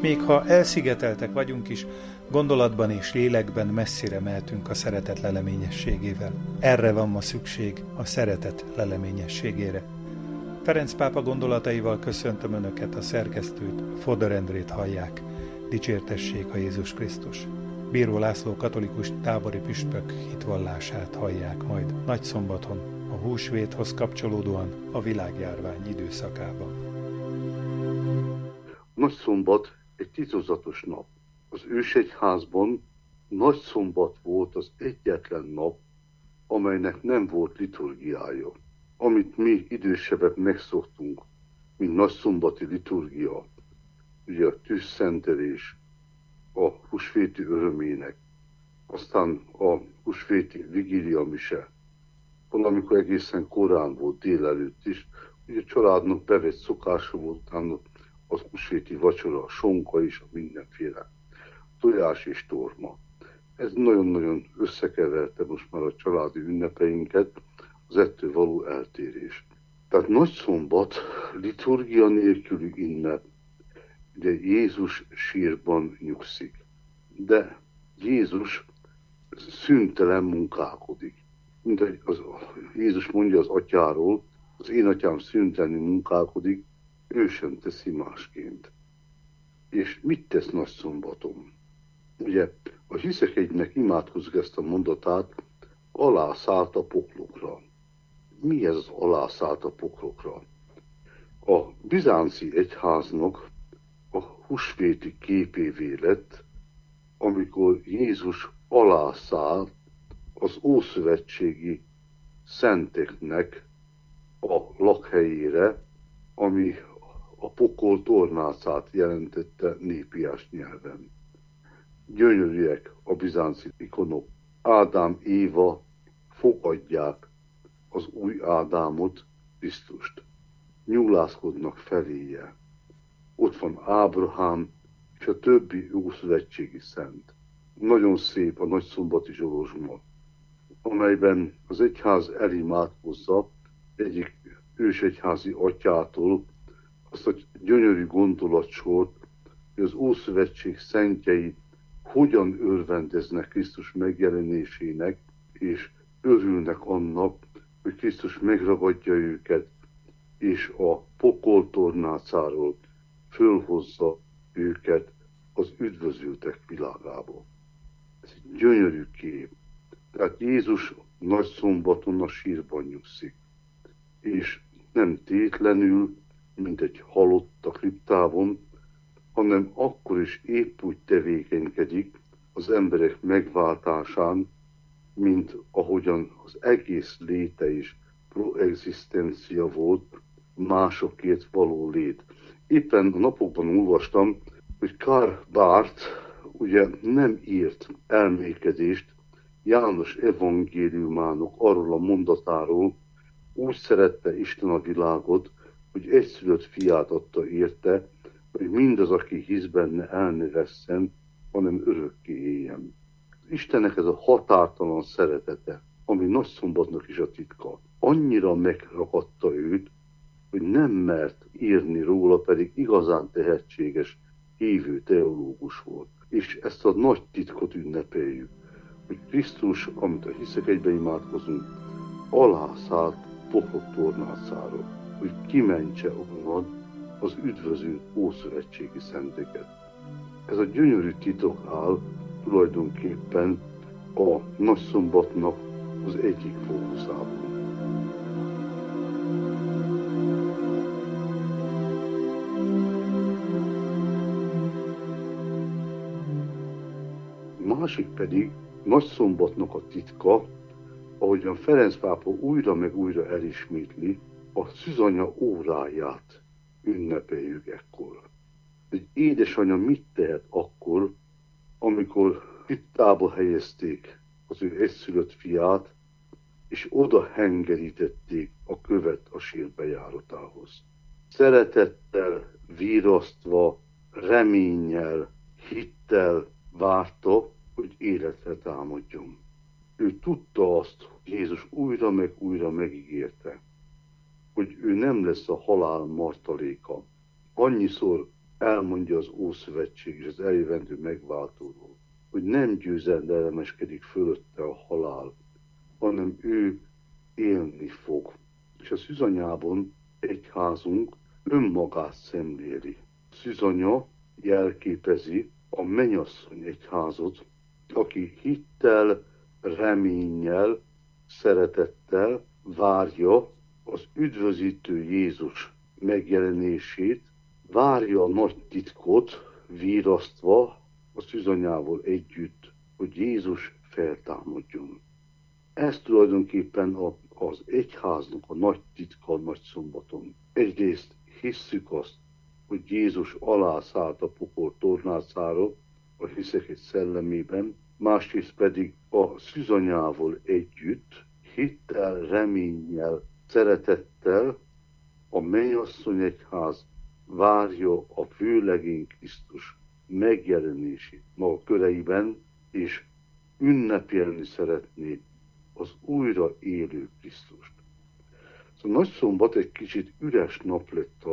Még ha elszigeteltek vagyunk is, gondolatban és lélekben messzire mehetünk a szeretet leleményességével. Erre van ma szükség, a szeretet leleményességére. Ferenc pápa gondolataival köszöntöm Önöket, a szerkesztőt, Fodor Endrét hallják. Dicsértessék a Jézus Krisztus. Bíró László katolikus tábori püspök hitvallását hallják majd nagyszombaton, a húsvéthoz kapcsolódóan a világjárvány időszakában. Nagyszombat egy titokzatos nap. Az ősegyházban nagyszombat volt az egyetlen nap, amelynek nem volt liturgiája. Amit mi idősebbek megszoktunk, mint nagyszombati liturgia, ugye a tűzszentelés, a húsvéti örömének, aztán a húsvéti vigília mise, valamikor egészen korán volt délelőtt is, ugye a családnak bevett szokása volt utána az húsvéti vacsora, a sonka is, a mindenféle tojás és torma. Ez nagyon-nagyon összekeverte most már a családi ünnepeinket, az ettől való eltérés. Tehát nagyszombat liturgia nélküli ünnep, ugye Jézus sírban nyugszik. De Jézus szüntelen munkálkodik. Mint Jézus mondja az atyáról, az én atyám szüntelenül munkálkodik, ő sem teszi másként. És mit tesz nagyszombaton? Ugye a hiszek egynek imádkozik ezt a mondatát, alászállt a poklokra. Mi ez az alászállt a poklokra? A bizánci egyháznak a húsvéti képévé lett, amikor Jézus alászállt az ószövetségi szenteknek a lakhelyére, ami a pokol tornácát jelentette népiás nyelven. Gyönyörűek a bizánci ikonok. Ádám, Éva fogadják az új Ádámot, Krisztust. Nyúlászkodnak feléje. Ott van Ábrahám és a többi ószövetségi szent. Nagyon szép a nagyszombati zsolozsma, amelyben az egyház elimádkozza egyik ősegyházi atyától azt a gyönyörű gondolatsort, hogy az Ószövetség szentjei hogyan örvendeznek Krisztus megjelenésének, és örülnek annak, hogy Krisztus megragadja őket, és a pokol tornácáról fölhozza őket az üdvözültek világába. Ez egy gyönyörű kép. Tehát Jézus nagyszombaton a sírban nyugszik, és nem tétlenül, mint egy halott a kriptában, hanem akkor is épp úgy tevékenykedik az emberek megváltásán, mint ahogyan az egész léte is proexisztencia volt, másokért való lét. Éppen a napokban olvastam, hogy Karl Barth ugye nem írt elmékedést János evangéliumának arról a mondatáról, úgy szerette Isten a világot, hogy egyszülött fiát adta érte, hogy mindaz, aki hisz benne, el ne vesszen, hanem örökké éljen. Istennek ez a határtalan szeretete, ami nagyszombatnak is a titka, annyira megragadta őt, hogy nem mert írni róla, pedig igazán tehetséges, hívő teológus volt. És ezt a nagy titkot ünnepeljük, hogy Krisztus, amit a hiszek egybe imádkozunk, alászállt poklok tornácáról, hogy kimentse onnan az üdvözült ószövetségi szenteket. Ez a gyönyörű titok áll tulajdonképpen a nagyszombatnak az egyik fókuszában. Másik pedig nagyszombatnak a titka, ahogyan Ferenc pápa újra meg újra elismétli, a szűzanya óráját ünnepeljük ekkor. Egy édesanya mit tehet akkor, amikor kriptába helyezték az ő egyszülött fiát, és oda hengerítették a követ a sírbejáratához. Szeretettel, virasztva, reménnyel, hittel várta, hogy életre támadjon. Ő tudta azt, hogy Jézus újra meg újra megígérte, hogy ő nem lesz a halál martaléka. Annyiszor elmondja az Ószövetség és az eljövendő megváltóról, hogy nem győzedelmeskedik fölötte a halál, hanem ő élni fog. És a szűzanyában egyházunk önmagát szemléli. Szűzanya jelképezi a mennyasszony egyházot, aki hittel, reménnyel, szeretettel várja az üdvözítő Jézus megjelenését, várja a nagy titkot, virasztva a szűzanyával együtt, hogy Jézus feltámadjon. Ez tulajdonképpen az egyháznak a nagy titka a nagy szombaton. Egyrészt hisszük azt, hogy Jézus alászállt a pokol tornácára, a hiszek egy szellemében, másrészt pedig a szűzanyával együtt, hittel, reménnyel, szeretettel a mennyasszony egyház várja a vőlegény Krisztus megjelenését maga köreiben, és ünnepelni szeretné az újra élő Krisztust. Szóval nagyszombat egy kicsit üres nap lett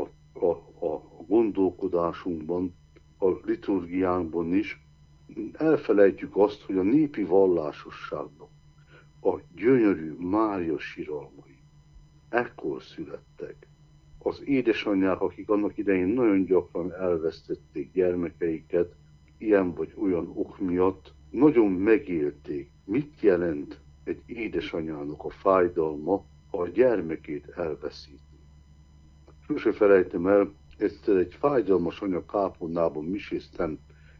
a gondolkodásunkban, a liturgiánkban is. Elfelejtjük azt, hogy a népi vallásosságnak a gyönyörű Mária siralmai ekkor születtek. Az édesanyják, akik annak idején nagyon gyakran elvesztették gyermekeiket, ilyen vagy olyan ok miatt, nagyon megélték, mit jelent egy édesanyának a fájdalma, ha a gyermekét elveszíti. Sose felejtem el, egyszer egy fájdalmas anya kápolnában miséztem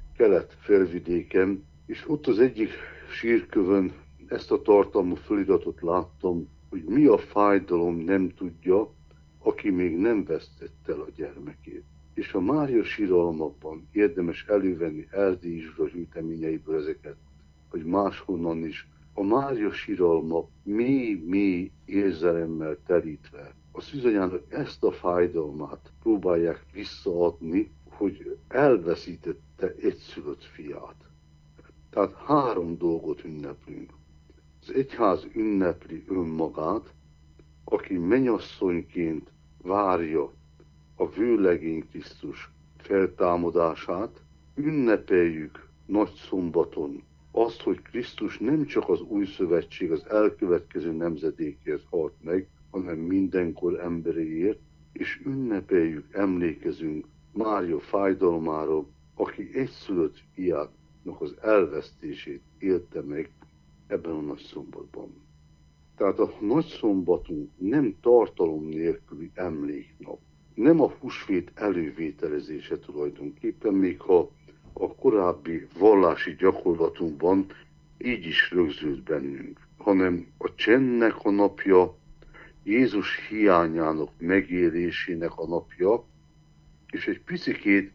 Kelet-Felvidéken, és ott az egyik sírkövön ezt a tartalmú feliratot láttam, hogy mi a fájdalom nem tudja, aki még nem vesztette el a gyermekét. És a Mária síralmakban érdemes elővenni Erdélyi Zsuzsa gyűjteményeiből ezeket, vagy máshonnan is. A Mária síralmak mély érzelemmel terítve a szűzanyának ezt a fájdalmát próbálják visszaadni, hogy elveszítette egyszülött fiát. Tehát 3 dolgot ünneplünk. Az egyház ünnepli önmagát, aki mennyasszonyként várja a vőlegény Krisztus feltámadását, ünnepeljük nagyszombaton azt, hogy Krisztus nem csak az új szövetség, az elkövetkező nemzedékért halt meg, hanem mindenkor emberéért, és ünnepeljük, emlékezünk Mária fájdalmára, aki egyszülött fiának az elvesztését élte meg ebben a nagyszombatban. Tehát a nagyszombatunk nem tartalom nélküli emléknap, nem a húsvét elővételezése tulajdonképpen, még ha a korábbi vallási gyakorlatunkban így is rögzült bennünk, hanem a csendnek a napja, Jézus hiányának megélésének a napja, és egy picikét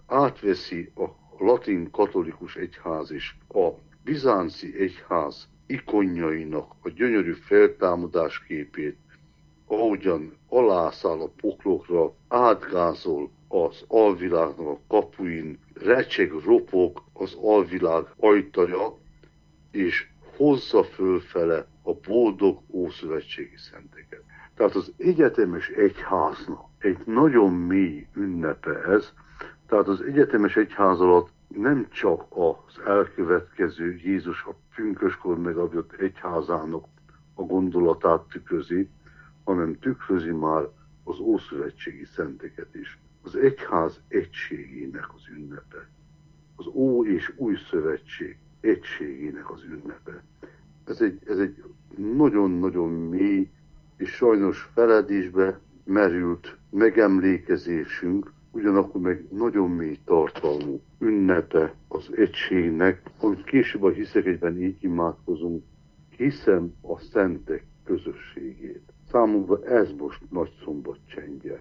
átveszi a latin katolikus egyház is a bizánci egyház ikonjainak a gyönyörű feltámadás képét, ahogyan alászáll a poklokra, átgázol az alvilágnak a kapuin, recseg, ropog az alvilág ajtaja, és hozza fölfele a boldog ószövetségi szenteket. Tehát az egyetemes egyháznak egy nagyon mély ünnepe ez, tehát az egyetemes egyház alatt nem csak az elkövetkező Jézus a pünköskor megadott egyházának a gondolatát tükrözi, hanem tükrözi már az ószövetségi szenteket is. Az egyház egységének az ünnepe. Az Ó és Új Szövetség egységének az ünnepe. Ez egy nagyon-nagyon mély és sajnos feledésbe merült megemlékezésünk, ugyanakkor meg nagyon mély tartalmú ünnepe az egységnek, amit később a hiszekegyben így imádkozunk, hiszem a szentek közösségét. Számunkra ez most nagyszombat csendje.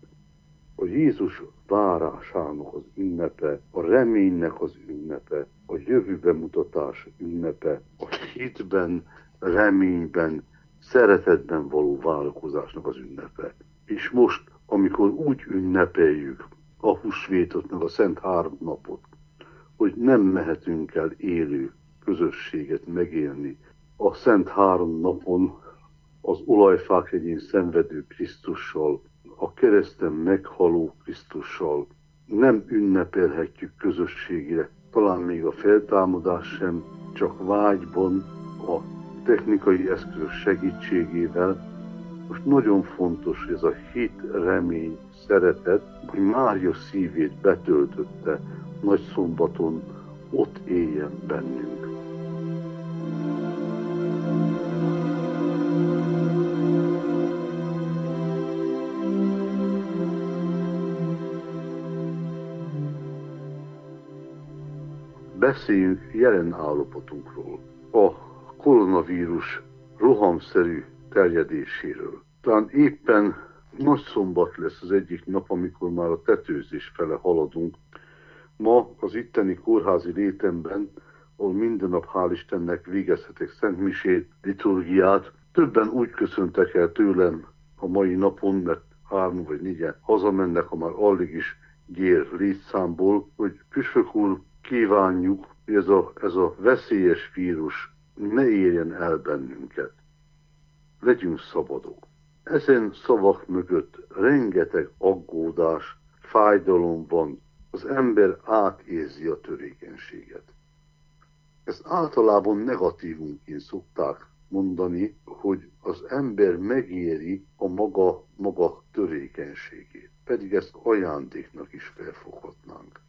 A Jézus várásának az ünnepe, a reménynek az ünnepe, a jövőbe mutatás ünnepe, a hitben, reményben, szeretetben való várakozásnak az ünnepe. És most, amikor úgy ünnepeljük a húsvétot, meg a Szent Három napot, hogy nem mehetünk el élő közösséget megélni a Szent Három napon az olajfák hegyén szenvedő Krisztussal, a kereszten meghaló Krisztussal, nem ünnepelhetjük közösségre, talán még a feltámadás sem, csak vágyban, a technikai eszközök segítségével. Most nagyon fontos, hogy ez a hit, remény, szeretet, hogy Mária szívét betöltötte Nagyszombaton, ott éljen bennünk. Beszéljünk jelen állapotunkról, a koronavírus rohamszerű terjedéséről. Talán éppen Nagyszombat lesz az egyik nap, amikor már a tetőzés fele haladunk. Ma az itteni kórházi létemben, ahol minden nap hál' Istennek végezhetek szentmisét, liturgiát, többen úgy köszöntek el tőlem a mai napon, mert 3 vagy 4-en hazamennek, ha már alig is gyér létszámból, hogy püspök úr, kívánjuk, hogy ez a veszélyes vírus ne érjen el bennünket. Legyünk szabadok. Ezen szavak mögött rengeteg aggódás, fájdalom van. Az ember átérzi a törékenységet. Ezt általában negatívunként szokták mondani, hogy az ember megéri a maga törékenységét. Pedig ezt ajándéknak is felfoghatnánk.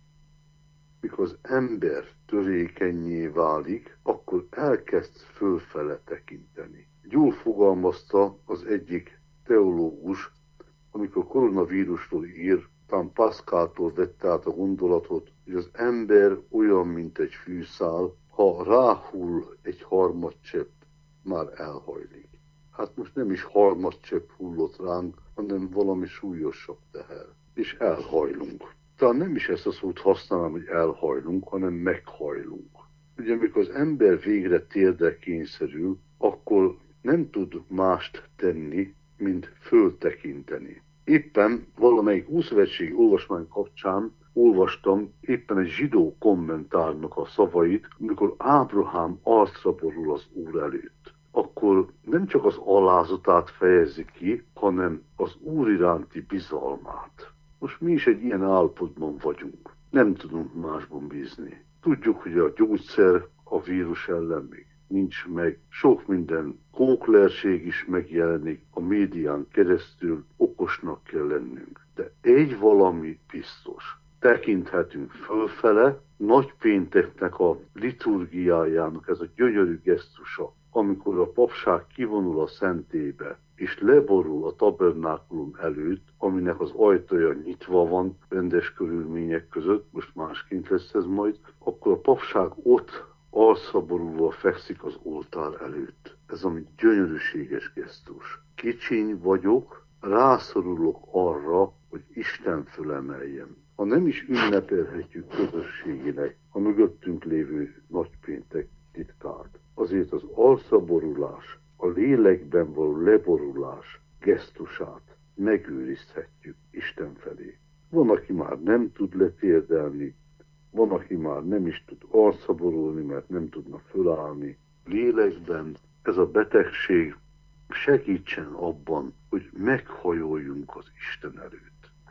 Mikor az ember törékennyé válik, akkor elkezd fölfele tekinteni. Jól fogalmazta az egyik teológus, amikor koronavírusról ír, talán Pascaltól vette át a gondolatot, hogy az ember olyan, mint egy fűszál, ha ráhull egy harmadcsepp, már elhajlik. Hát most nem is harmadcsepp hullott ránk, hanem valami súlyosabb teher. És elhajlunk. Talán nem is ezt a szót használom, hogy elhajlunk, hanem meghajlunk. Ugye, amikor az ember végre térdre kényszerül, akkor nem tud mást tenni, mint föltekinteni. Éppen valamelyik Ószövetségi olvasmány kapcsán olvastam éppen egy zsidó kommentárnak a szavait, amikor Ábrahám arcra borul az Úr előtt. Akkor nem csak az alázatát fejezi ki, hanem az Úr iránti bizalmát. Most mi is egy ilyen állapotban vagyunk. Nem tudunk másban bízni. Tudjuk, hogy a gyógyszer a vírus ellen még nincs meg. Sok minden kóklerség is megjelenik a médián keresztül, okosnak kell lennünk. De egy valami biztos. Tekinthetünk fölfele, nagypénteknek a liturgiájának ez a gyönyörű gesztusa, amikor a papság kivonul a szentélybe, és leborul a tabernákulum előtt, aminek az ajtaja nyitva van rendes körülmények között, most másként lesz ez majd, akkor a papság ott arcra borulva fekszik az oltár előtt. Ez ami gyönyörűséges gesztus. Kicsiny vagyok, rászorulok arra, hogy Isten fölemeljem. Ha nem is ünnepelhetjük közösséginek a mögöttünk lévő nagypéntek titkát, azért az arcaborulás, a lélekben való leborulás gesztusát megőrizhetjük Isten felé. Van, aki már nem tud letérdelni, van, aki már nem is tud arcaborulni, mert nem tudna fölállni. Lélekben ez a betegség segítsen abban, hogy meghajoljunk az Isten előtt.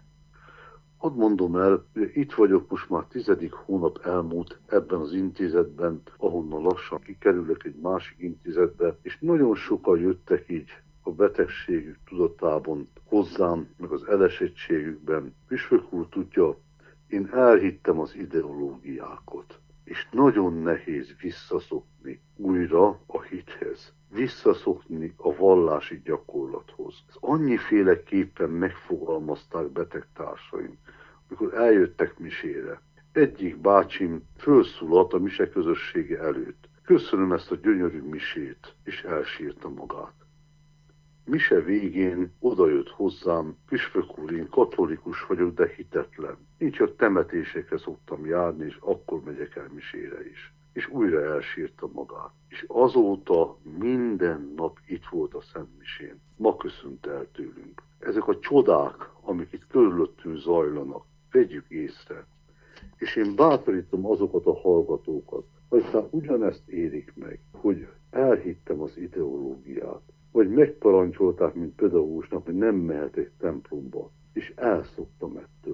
Hadd mondom el, hogy itt vagyok most már 10. hónap elmúlt ebben az intézetben, ahonnan lassan kikerülök egy másik intézetbe, és nagyon sokan jöttek így a betegségük tudatában hozzám, meg az elesettségükben. Püspök úr tudja, én elhittem az ideológiákat, és nagyon nehéz visszaszokni újra a hithez, visszaszokni a vallási gyakorlathoz. Ez annyiféleképpen megfogalmazták betegtársaim, amikor eljöttek misére. Egyik bácsim fölszólalt a mise közössége előtt. Köszönöm ezt a gyönyörű misét, és elsírta magát. Mise végén odajött hozzám, püspök úr, én katolikus vagyok, de hitetlen. Én csak temetésekre szoktam járni, és akkor megyek el misére is. És újra elsírta magát. És azóta minden nap itt volt a szentmisén. Ma köszönt el tőlünk. Ezek a csodák, amik itt körülöttünk zajlanak, vegyük észre. És én bátorítom azokat a hallgatókat, hogy aztán ugyanezt érik meg, hogy elhittem az ideológiát, vagy megparancsolták, mint pedagógusnak, hogy nem mehetek templomba, és elszoktam ettől.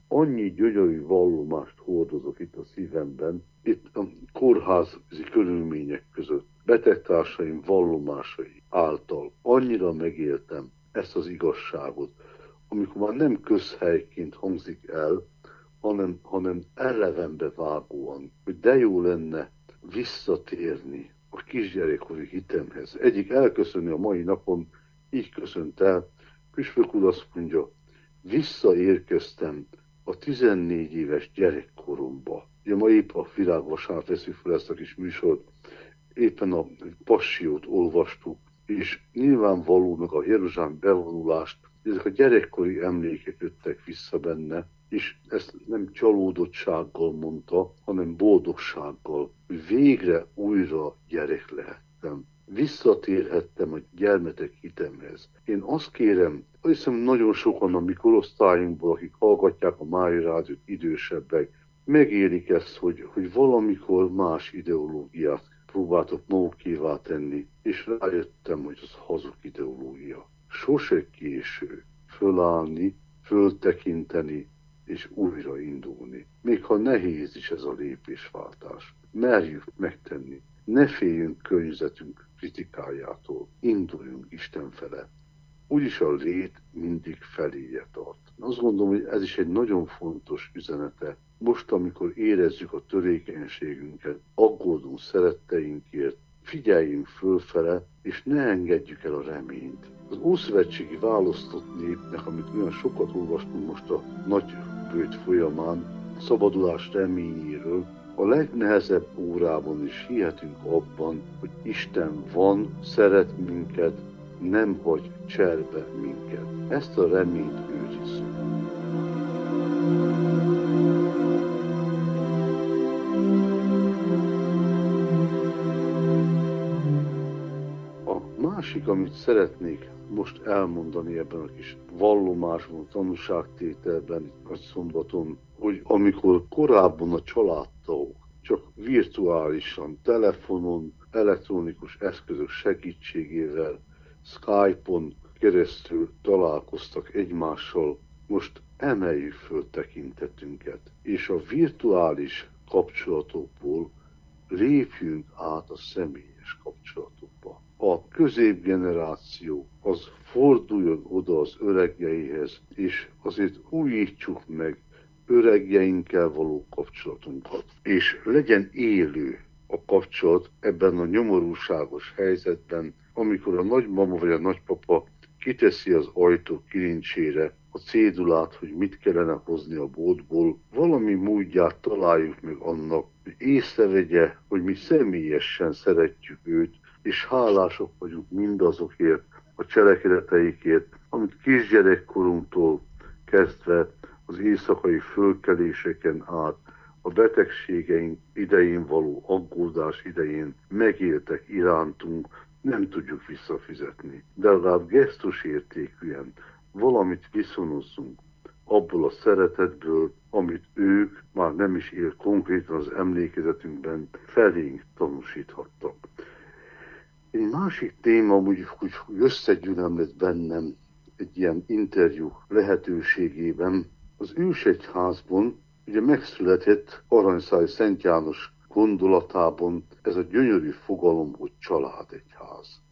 annyi gyönyörű vallomást hordozok itt a szívemben, itt a kórházi körülmények között, betegtársaim vallomásai által annyira megéltem ezt az igazságot, amikor már nem közhelyként hangzik el, hanem elevenbe vágóan, hogy de jó lenne visszatérni a kisgyerekkori hitemhez. Egyik elköszönni a mai napon, így köszönt el, püspök úr azt mondja, visszaérkeztem a 14 éves gyerekkoromba. Ugye ma épp a Virágvasárnap veszük fel ezt a kis műsort, éppen a Passiót olvastuk, és nyilvánvaló meg a Jeruzsálem bevonulást, ezek a gyerekkori emlékek jöttek vissza benne, és ezt nem csalódottsággal mondta, hanem boldogsággal, hogy végre újra gyerek lehettem. Visszatérhettem a gyermetek hitemhez. Én azt kérem, azt hiszem nagyon sokan a mi korosztályunkból, akik hallgatják a Mária Rádiót, idősebbek, megélik ezt, hogy valamikor más ideológiát próbáltok magukévá tenni, és rájöttem, hogy az hazug ideológia. Sose késő fölállni, föltekinteni, és újraindulni. Még ha nehéz is ez a lépésváltás. Merjük megtenni. Ne féljünk környezetünk kritikájától. Induljunk Isten fele. Úgyis a lét mindig feléje tart. Azt gondolom, hogy ez is egy nagyon fontos üzenete. Most, amikor érezzük a törékenységünket, aggódunk szeretteinkért, figyeljünk fölfele, és ne engedjük el a reményt. Az ószövetségi választott népnek, amit olyan sokat olvastunk most a nagy bőt folyamán, szabadulás reményéről, a legnehezebb órában is hihetünk abban, hogy Isten van, szeret minket, nem hagy cserbe minket. Ezt a reményt őrizzük. A másik, amit szeretnék most elmondani ebben a kis vallomásban, tanúságtételben, nagy szombaton, hogy amikor korábban a családtagok csak virtuálisan, telefonon, elektronikus eszközök segítségével, Skype-on keresztül találkoztak egymással, most emeljük föl tekintetünket, és a virtuális kapcsolatokból lépjünk át a személyes kapcsolatokba. A középgeneráció az forduljon oda az öregjeihez, és azért újítsuk meg öregjeinkkel való kapcsolatunkat. És legyen élő a kapcsolat ebben a nyomorúságos helyzetben, amikor a nagymama vagy a nagypapa kiteszi az ajtó kilincsére a cédulát, hogy mit kellene hozni a boltból, valami módját találjuk meg annak, hogy észrevegye, hogy mi személyesen szeretjük őt, és hálások vagyunk mindazokért, a cselekedeteikért, amit kisgyerekkorunktól kezdve az éjszakai fölkeléseken át, a betegségeink idején való aggódás idején megéltek irántunk, nem tudjuk visszafizetni. De legalább gesztusértékűen valamit viszonozzunk abból a szeretetből, amit ők már nem is él konkrétan az emlékezetünkben felénk tanúsíthattak. Egy másik téma, úgy összegyűlöm lett bennem egy ilyen interjú lehetőségében, az ősegyházban ugye megszületett Aranyszáj Szent János gondolatában ez a gyönyörű fogalom, hogy családegyház.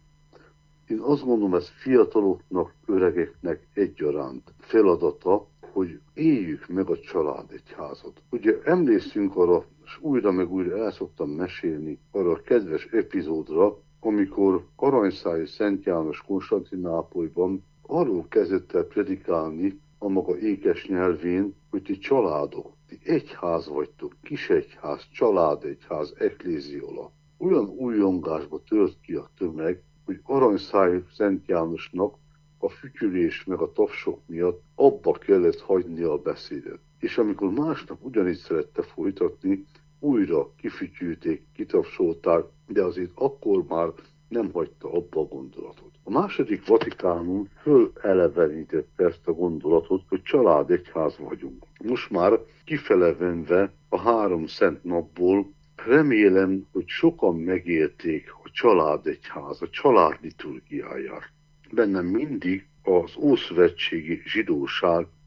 Én azt gondolom, ez fiataloknak, öregeknek egyaránt feladata, hogy éljük meg a családegyházat. Ugye emlékszünk arra, és újra meg újra el szoktam mesélni arra a kedves epizódra, amikor Aranyszáj Szent János Konstantinápolyban arról kezdett el predikálni a maga ékes nyelvén, hogy ti családok, ti egyház vagytok, kisegyház, családegyház, ekléziola. Olyan újongásba tört ki a tömeg, hogy Aranyszáj Szent Jánosnak a fütyülés meg a tapsok miatt abba kellett hagyni a beszédet. És amikor másnap ugyanígy szerette folytatni, újra kifütyülték, kitapsolták, de azért akkor már nem hagyta abba a gondolatot. A második Vatikánum fölelevenítette ezt a gondolatot, hogy családegyház vagyunk. Most már kifelevenve a 3 szent napból, remélem, hogy sokan megélték a családegyház, a család liturgiáját. Bennem mindig az ószövetségi zsidóság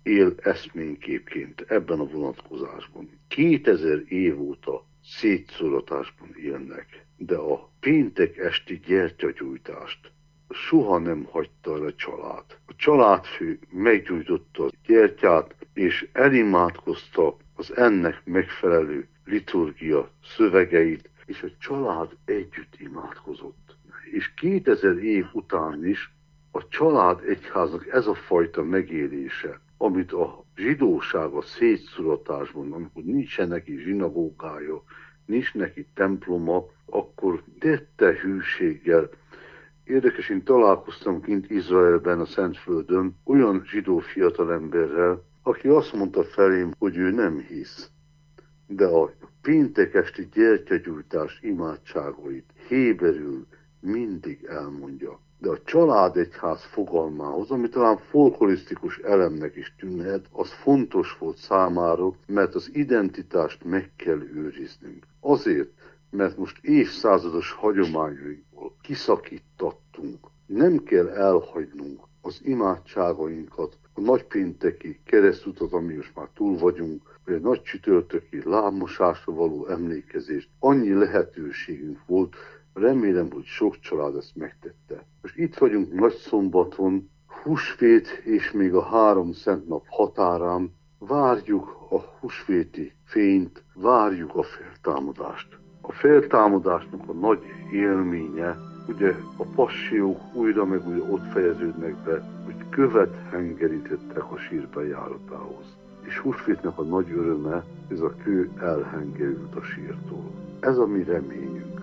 él eszményképként ebben a vonatkozásban. 2000 év óta szétszóratásban élnek, de a péntek esti gyertyagyújtást soha nem hagyta el a család. A családfő meggyújtotta a gyertyát, és elimádkozta az ennek megfelelő liturgia szövegeit, és a család együtt imádkozott. És 2000 év után is a család egyháznak ez a fajta megélése, amit a zsidóság a szétszóratásban, amikor nincsen neki zsinagógája, nincs neki temploma, akkor tette hűséggel. Érdekes, én találkoztam kint Izraelben, a Szentföldön, olyan zsidó fiatalemberrel, aki azt mondta felém, hogy ő nem hisz, de a péntek esti gyertyagyújtás imádságait héberül mindig elmondja. De a családegyház fogalmához, ami talán folklorisztikus elemnek is tűnhet, az fontos volt számára, mert az identitást meg kell őriznünk. Azért, mert most évszázados hagyományainkból kiszakítattunk. Nem kell elhagynunk az imádságainkat, a nagypénteki keresztutat, ami most már túl vagyunk, vagy a nagy csütörtöki lábmosásra való emlékezést. Annyi lehetőségünk volt, remélem, hogy sok család ezt megtette. Most itt vagyunk Nagyszombaton, húsvét és még a 3 szent nap határán, várjuk a húsvéti fényt, várjuk a feltámadást. A feltámadásnak a nagy élménye, ugye a passiók újra meg újra ott fejeződnek be, hogy követ hengerítettek a sírbejáratához. És húsvétnek a nagy öröme, ez a kő elhengerült a sírtól. Ez a mi reményünk.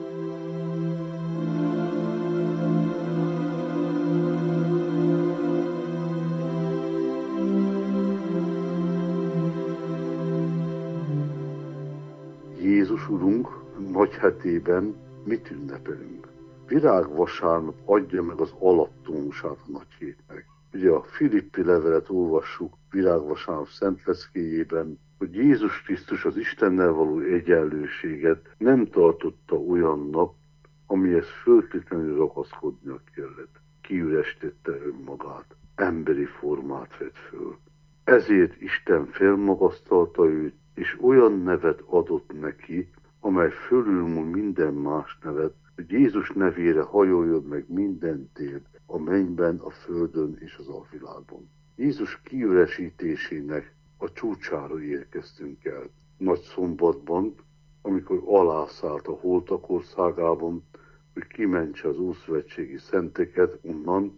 Jézus Urunk nagyhetében mit ünnepelünk? Virágvasárnap adja meg az alaptónusát a nagyhétnek. Ugye a Filippi levelet olvassuk virágvasárnap szentleszkéjében, hogy Jézus Krisztus az Istennel való egyenlőséget nem tartotta olyannak, amihez föltétlenül ragaszkodnia kellett. Kiürestette önmagát, emberi formát vett föl. Ezért Isten felmagasztalta őt, és olyan nevet adott neki, amely fölülmúl minden más nevet, hogy Jézus nevére hajoljon meg minden tér, a mennyben, a földön és az alvilágban. Jézus kiüresítésének a csúcsára érkeztünk el. Nagyszombatban, amikor alászállt a holtak országában, hogy kimentse az ószövetségi szenteket onnan,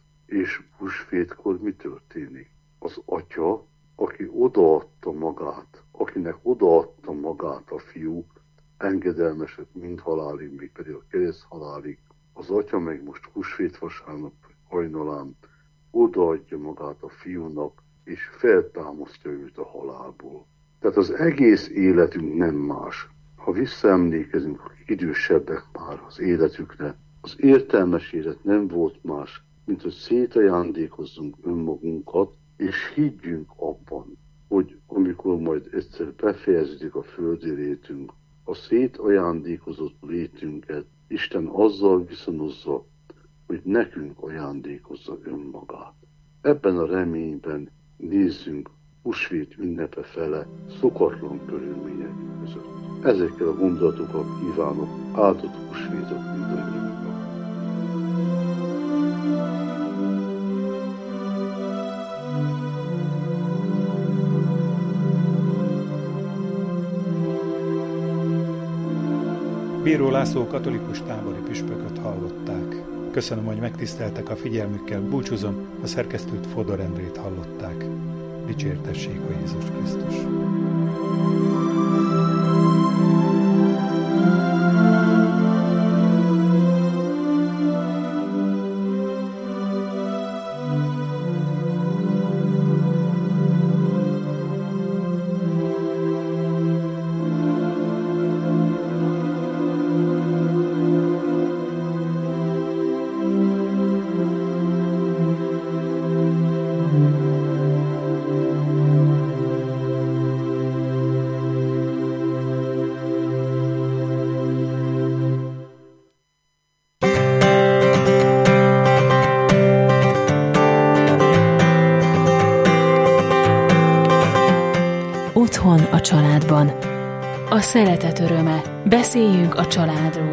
és húsvétkor mi történik? Az Atya, aki odaadta magát, akinek odaadta magát a Fiú, engedelmesett mind halálig, még pedig a kereszt halálig, az Atya meg most húsvét vasárnap hajnalán odaadja magát a Fiúnak, és feltámasztja őt a halálból. Tehát az egész életünk nem más. Ha visszaemlékezünk, akik idősebbek már az életükre, az értelmes élet nem volt más, mint hogy szétajándékozzunk önmagunkat, és higgyünk abban, hogy amikor majd egyszer befejeződik a földi létünk, a szétajándékozott létünket Isten azzal viszonozza, hogy nekünk ajándékozza önmagát. Ebben a reményben nézzünk húsvét ünnepe fele szokatlan körülmények között. Ezekkel a gondolatokkal kívánok áldott húsvétot mindannyiunknak. Bíró László katolikus tábori püspököt hallották. Köszönöm, hogy megtiszteltek a figyelmükkel, búcsúzom, a szerkesztőt Fodor Endrét hallották. Dicsértessék a Jézus Krisztus! Otthon a családban. A szeretet öröme. Beszéljünk a családról.